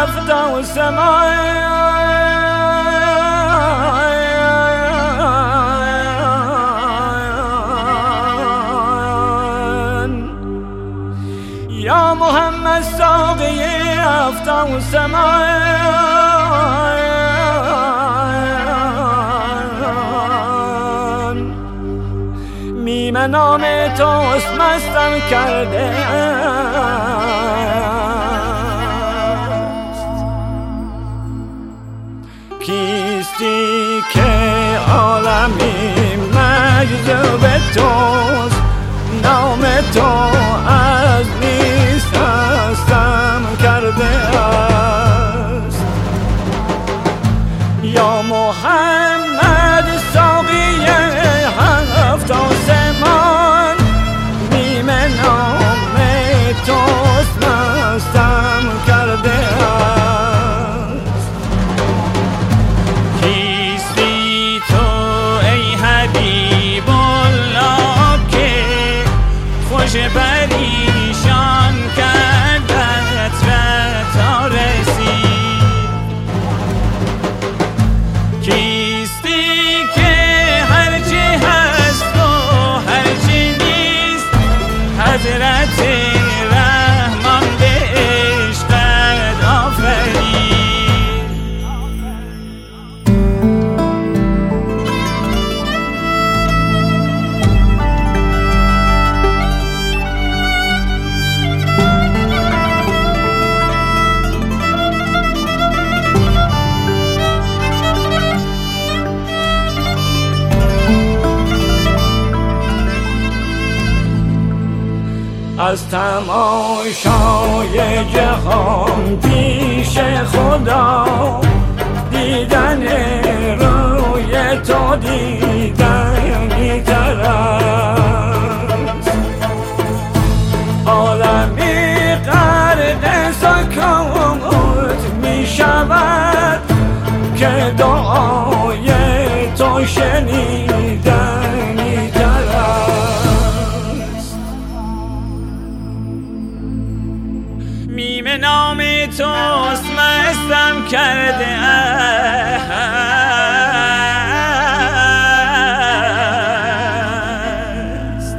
هفت آسمان یا محمد ساقی هفت آسمان میم نام توست مستم کرده کیستی که عالمی مجذوب توست نام تو از نیست هستم کرده است یا محمد ساقی هفت آسمان میم نام توست مستم کرده است کیستی تو ای حبیب الله که خوش پریشان کردت و تا رسید کیستی که هرچی هست و هرچی نیست حضرت رحمان به عشقت آفرید از تماشای جهان پیش خدا دیدن روی تو دیدنی تر است عالمی غرق سکوت می شود که دعای تو شنیدنی تر است میم نام توست مستم کرده است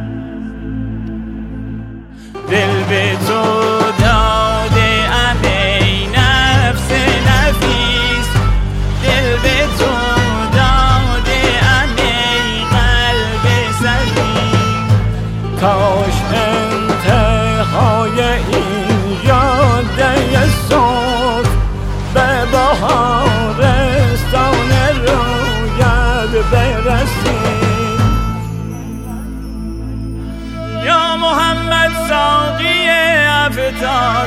دل به تو داده ام ای نفس نفیس دل به تو داده ام ای قلب سلیم کاش انتهای این جاده صبح به بهارستان رویت برسیم یا محمد ساقی هفت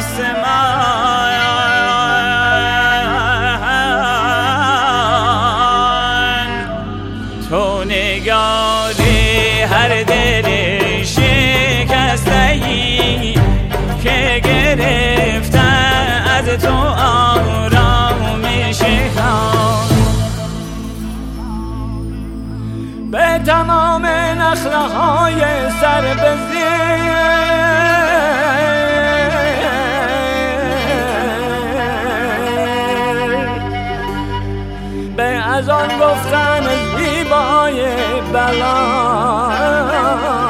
آسمان تو نگار هر دل شکسته‌ای که گرفته از تو آرامش خان به تمام نخله های سر به زیر به از آن گفتن زیبای بلا